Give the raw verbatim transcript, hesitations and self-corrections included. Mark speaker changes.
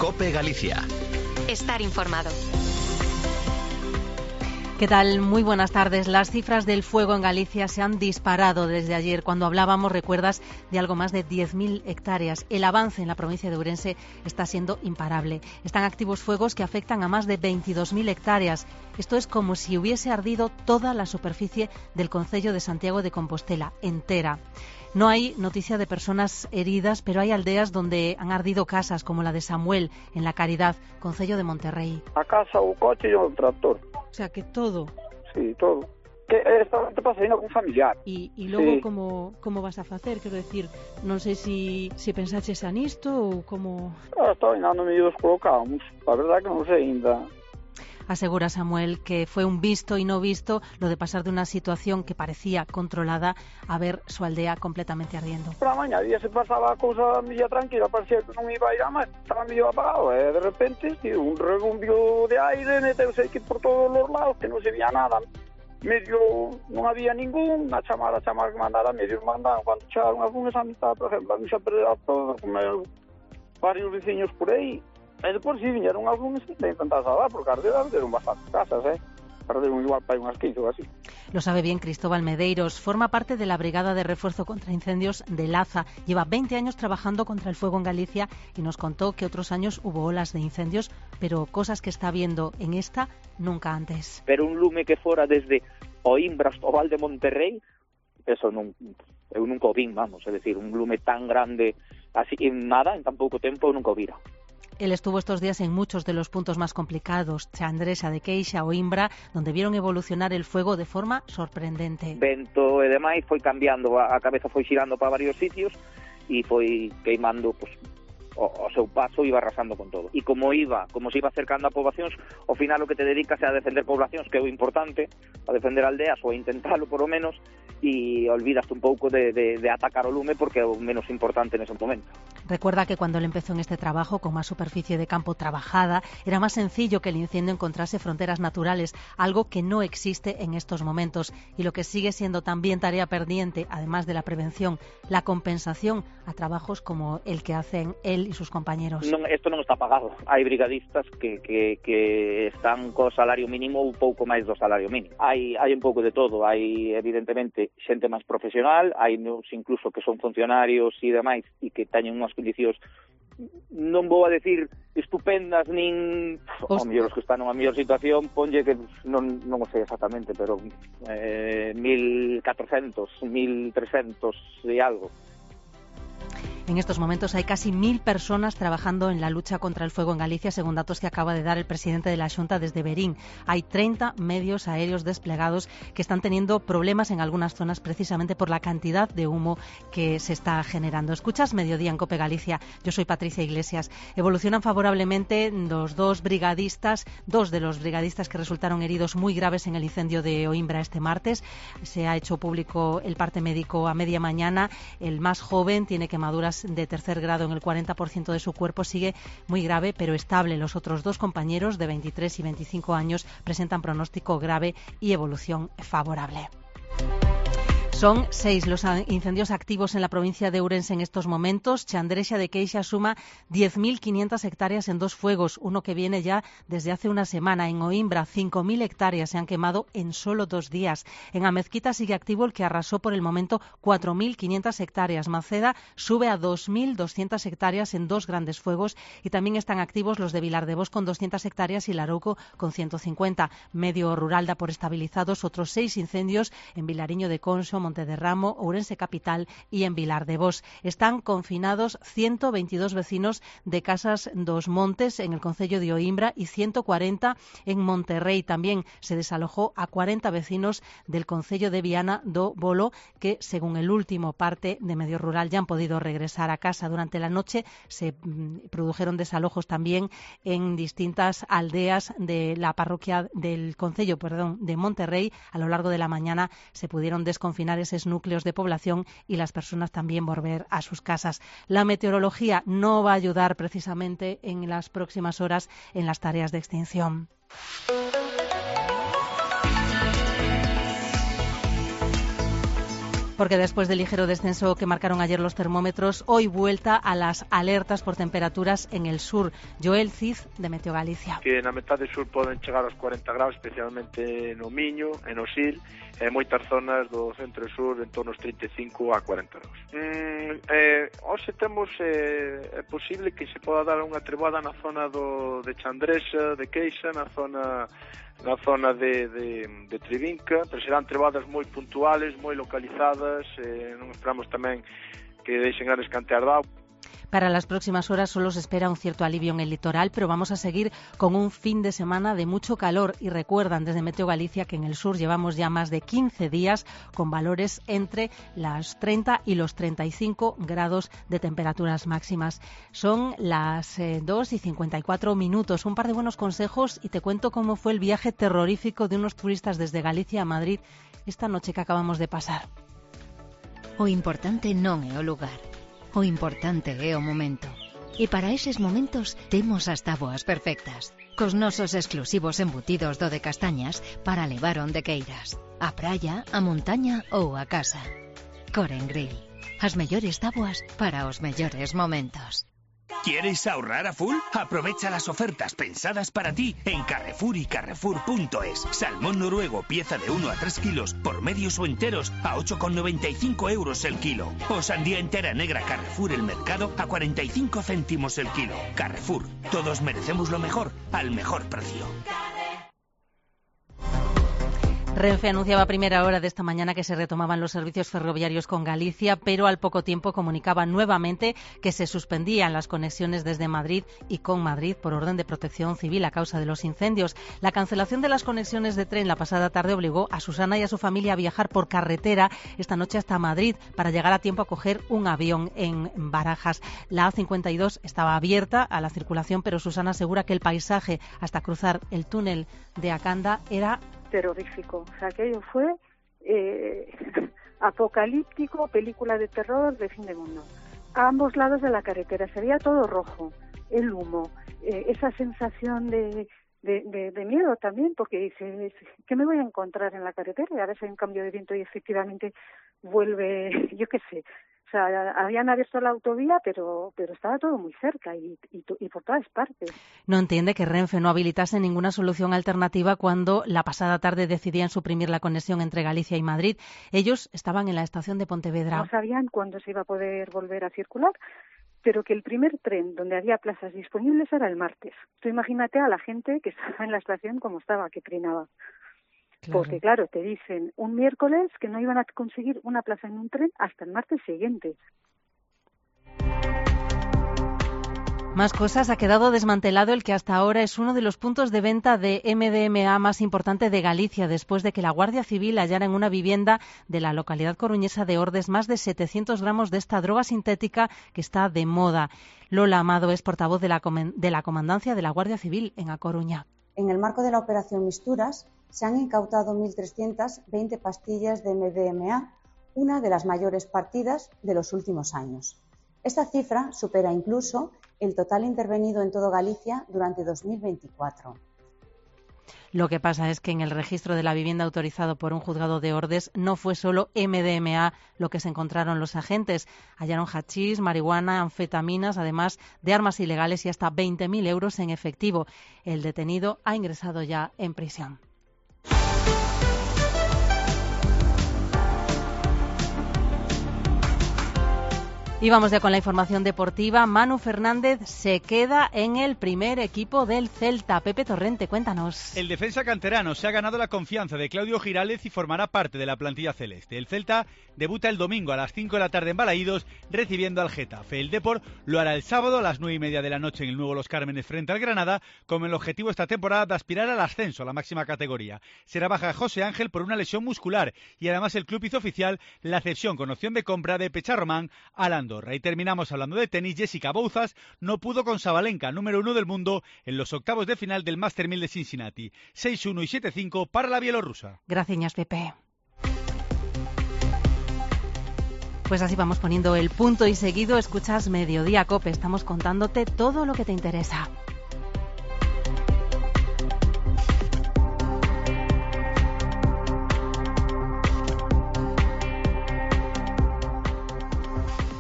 Speaker 1: COPE Galicia.
Speaker 2: Estar informado.
Speaker 3: ¿Qué tal? Muy buenas tardes. Las cifras del fuego en Galicia se han disparado desde ayer. Cuando hablábamos, recuerdas, de algo más de diez mil hectáreas. El avance en la provincia de Ourense está siendo imparable. Están activos fuegos que afectan a más de veintidós mil hectáreas. Esto es como si hubiese ardido toda la superficie del concello de Santiago de Compostela, entera. No hay noticia de personas heridas, pero hay aldeas donde han ardido casas, como la de Samuel, en La Caridad, concello de Monterrey.
Speaker 4: A casa, o coche e o tractor.
Speaker 3: O sea, que todo.
Speaker 4: Sí, todo. Que esta te pasa aí con familiar.
Speaker 3: E, e logo
Speaker 4: sí.
Speaker 3: como, como vas a facer? Quero decir, non sei se si, si pensaches a nisto ou como...
Speaker 4: Ah, estou ainda no medio dos colocamos. A verdade que non sei ainda.
Speaker 3: Asegura Samuel que fue un visto y no visto lo de pasar de una situación que parecía controlada a ver su aldea completamente ardiendo.
Speaker 4: Por la mañana día se pasaba a cousa media tranquila, parecía que non iba a ir a máis, estaba medio apagado, e de repente tío, un rebumbio de aire, meteuse aquí por todos os lados, que non se veía nada. Medio non había ningún, na chamada, a chamada que mandara, medio mandaban, cando chegaron algúns a mitad, por exemplo, a mí xa perdera todo, como varios veciños por aí. E depois si viñeron algúns de intentar salvar, porque as dedas deron bastantes casas, eh? Perderon igual para unhas quince ou así.
Speaker 3: Lo sabe bien Cristóbal Medeiros, forma parte de la Brigada de Refuerzo contra Incendios de Laza. Lleva veinte años trabajando contra el fuego en Galicia y nos contó que otros años hubo olas de incendios, pero cosas que está viendo en esta nunca antes.
Speaker 5: Pero un lume que fora desde Oimbra hasta o Val de Monterrey, eso non, eu nunca o vin, vamos, é dicir, un lume tan grande así en nada, en tan pouco tempo, eu nunca o vira.
Speaker 3: Él estuvo estos días en muchos de los puntos más complicados, Chandresa de Queixa o Imbra, donde vieron evolucionar el fuego de forma sorprendente.
Speaker 5: Vento e demais foi cambiando, a cabeza foi xirando para varios sitios e foi queimando, pues, o, o seu paso iba arrasando con todo. E como iba, como se iba acercando a poboacións, ao final o que te dedicas é a defender poblacións, que é o importante, a defender aldeas ou a intentalo por lo menos, e olvidaste un pouco de, de, de atacar o lume porque é o menos importante nese momento.
Speaker 3: Recuerda que cuando él empezó en este trabajo, con más superficie de campo trabajada, era más sencillo que el incendio encontrase fronteras naturales, algo que no existe en estos momentos, y lo que sigue siendo también tarea pendiente, además de la prevención, la compensación a trabajos como el que hacen él y sus compañeros.
Speaker 5: Non, esto non está pagado. Hai brigadistas que, que, que están co salario mínimo ou pouco máis do salario mínimo. Hai, hai un pouco de todo. Hai, evidentemente, xente máis profesional, hai incluso que son funcionarios e demais e que teñen unhas condicións, non vou a decir estupendas, nin os mellor os que están nunha mellor situación, ponlle que non, non o sei exactamente, pero eh, mil catrocentos, mil trescentos e algo.
Speaker 3: En estos momentos hay casi mil personas trabajando en la lucha contra el fuego en Galicia, según datos que acaba de dar el presidente de la Xunta desde Berín. Hay treinta medios aéreos desplegados que están teniendo problemas en algunas zonas precisamente por la cantidad de humo que se está generando. Escuchas Mediodía en COPE Galicia. Yo soy Patricia Iglesias. Evolucionan favorablemente los dos brigadistas, dos de los brigadistas que resultaron heridos muy graves en el incendio de Oimbra este martes. Se ha hecho público el parte médico a media mañana. El más joven tiene quemaduras de tercer grado en el cuarenta por ciento de su cuerpo, sigue muy grave pero estable. Los otros dos compañeros de veintitrés y veinticinco años presentan pronóstico grave y evolución favorable. Son seis los incendios activos en la provincia de Ourense en estos momentos. Chandresa de Queixa suma diez mil quinientas hectáreas en dos fuegos, uno que viene ya desde hace una semana. En Oimbra, cinco mil hectáreas se han quemado en solo dos días. En Amezquita sigue activo el que arrasó por el momento cuatro mil quinientas hectáreas. Maceda sube a dos mil doscientas hectáreas en dos grandes fuegos y también están activos los de Vilardevós con doscientas hectáreas y Larouco con ciento cincuenta. Medio rural da por estabilizados otros seis incendios en Vilariño de Conso, Montederramo, Ourense Capital y en Vilardevós. Están confinados ciento veintidós vecinos de Casas dos Montes en el concello de Oimbra y ciento cuarenta en Monterrey. También se desalojó a cuarenta vecinos del concello de Viana do Bolo que, según el último parte de Medio Rural, ya han podido regresar a casa. Durante la noche se mmm, produjeron desalojos también en distintas aldeas de la parroquia del concello, perdón, de Monterrey. A lo largo de la mañana se pudieron desconfinar esos núcleos de población y las personas también volver a sus casas. La meteorología no va a ayudar precisamente en las próximas horas en las tareas de extinción. Porque después del ligero descenso que marcaron ayer los termómetros, hoy vuelta a las alertas por temperaturas en el sur. Joel Cid, de Meteo Galicia.
Speaker 1: Que na metade sur poden chegar aos cuarenta graus, especialmente no Miño, en Osil, e moitas zonas do centro e sur en torno aos trinta e cinco a cuarenta graus. Mm, eh, hoxe temos, eh, é posible que se poda dar unha treboada na zona do, de Chandresa, de Queixa, na zona na zona de, de, de Trivinca, pero serán treboadas moi puntuales, moi localizadas, eh, non esperamos tamén que deixen grandes canteas de agua.
Speaker 3: Para las próximas horas solo se espera un cierto alivio en el litoral, pero vamos a seguir con un fin de semana de mucho calor. Y recuerdan desde Meteo Galicia que en el sur llevamos ya más de quince días con valores entre las treinta y los treinta y cinco grados de temperaturas máximas. Son las eh, dos y cincuenta y cuatro minutos. Un par de buenos consejos y te cuento cómo fue el viaje terrorífico de unos turistas desde Galicia a Madrid esta noche que acabamos de pasar.
Speaker 6: O importante non é o lugar. O importante é o momento. E para eses momentos temos as táboas perfectas. Cos nosos exclusivos embutidos do de castañas para levar onde queiras. A praia, a montaña ou a casa. Coren Grill. As mellores táboas para os mellores momentos.
Speaker 7: ¿Quieres ahorrar a full? Aprovecha las ofertas pensadas para ti en Carrefour y Carrefour punto es. Salmón noruego, pieza de uno a tres kilos, por medios o enteros, a ocho con noventa y cinco euros el kilo. O sandía entera negra Carrefour el mercado a cuarenta y cinco céntimos el kilo. Carrefour, todos merecemos lo mejor, al mejor precio.
Speaker 3: Renfe anunciaba a primera hora de esta mañana que se retomaban los servicios ferroviarios con Galicia, pero al poco tiempo comunicaba nuevamente que se suspendían las conexiones desde Madrid y con Madrid por orden de protección civil a causa de los incendios. La cancelación de las conexiones de tren la pasada tarde obligó a Susana y a su familia a viajar por carretera esta noche hasta Madrid para llegar a tiempo a coger un avión en Barajas. La A cincuenta y dos estaba abierta a la circulación, pero Susana asegura que el paisaje hasta cruzar el túnel de Acanda era
Speaker 8: terrorífico. O sea, aquello fue eh, apocalíptico, película de terror de fin de mundo. A ambos lados de la carretera se veía todo rojo, el humo, eh, esa sensación de, de, de, de miedo también, porque dices, ¿qué me voy a encontrar en la carretera? Y ahora si hay un cambio de viento y efectivamente vuelve, yo qué sé. O sea, habían abierto la autovía, pero pero estaba todo muy cerca y, y, y por todas partes.
Speaker 3: No entiende que Renfe no habilitase ninguna solución alternativa cuando la pasada tarde decidían suprimir la conexión entre Galicia y Madrid. Ellos estaban en la estación de Pontevedra.
Speaker 8: No sabían cuándo se iba a poder volver a circular, pero que el primer tren donde había plazas disponibles era el martes. Tú imagínate a la gente que estaba en la estación como estaba, que trinaba. Claro. Porque claro, te dicen un miércoles que no iban a conseguir una plaza en un tren hasta el martes siguiente.
Speaker 3: Más cosas, ha quedado desmantelado el que hasta ahora es uno de los puntos de venta de M D M A más importante de Galicia, después de que la Guardia Civil hallara en una vivienda de la localidad coruñesa de Ordes más de setecientos gramos de esta droga sintética que está de moda. Lola Amado es portavoz de la, de la Comandancia de la Guardia Civil en A Coruña.
Speaker 9: En el marco de la operación Misturas, se han incautado mil trescientas veinte pastillas de M D M A, una de las mayores partidas de los últimos años. Esta cifra supera incluso el total intervenido en todo Galicia durante dos mil veinticuatro.
Speaker 3: Lo que pasa es que en el registro de la vivienda autorizado por un juzgado de Ordes no fue solo M D M A lo que se encontraron los agentes. Hallaron hachís, marihuana, anfetaminas, además de armas ilegales y hasta veinte mil euros en efectivo. El detenido ha ingresado ya en prisión. Y vamos ya con la información deportiva. Manu Fernández se queda en el primer equipo del Celta. Pepe Torrente, cuéntanos.
Speaker 10: El defensa canterano se ha ganado la confianza de Claudio Girález y formará parte de la plantilla celeste. El Celta debuta el domingo a las cinco de la tarde en Balaídos, recibiendo al Getafe. El Depor lo hará el sábado a las nueve y media de la noche en el Nuevo Los Cármenes frente al Granada, con el objetivo esta temporada de aspirar al ascenso a la máxima categoría. Será baja José Ángel por una lesión muscular y además el club hizo oficial la cesión con opción de compra de Pecharromán al Andorra. Y terminamos hablando de tenis. Jessica Bouzas no pudo con Sabalenka, número uno del mundo, en los octavos de final del Master mil de Cincinnati. seis uno y siete cinco para la bielorrusa.
Speaker 3: Gracias, Pepe. Pues así vamos poniendo el punto y seguido escuchas Mediodía Cope. Estamos contándote todo lo que te interesa.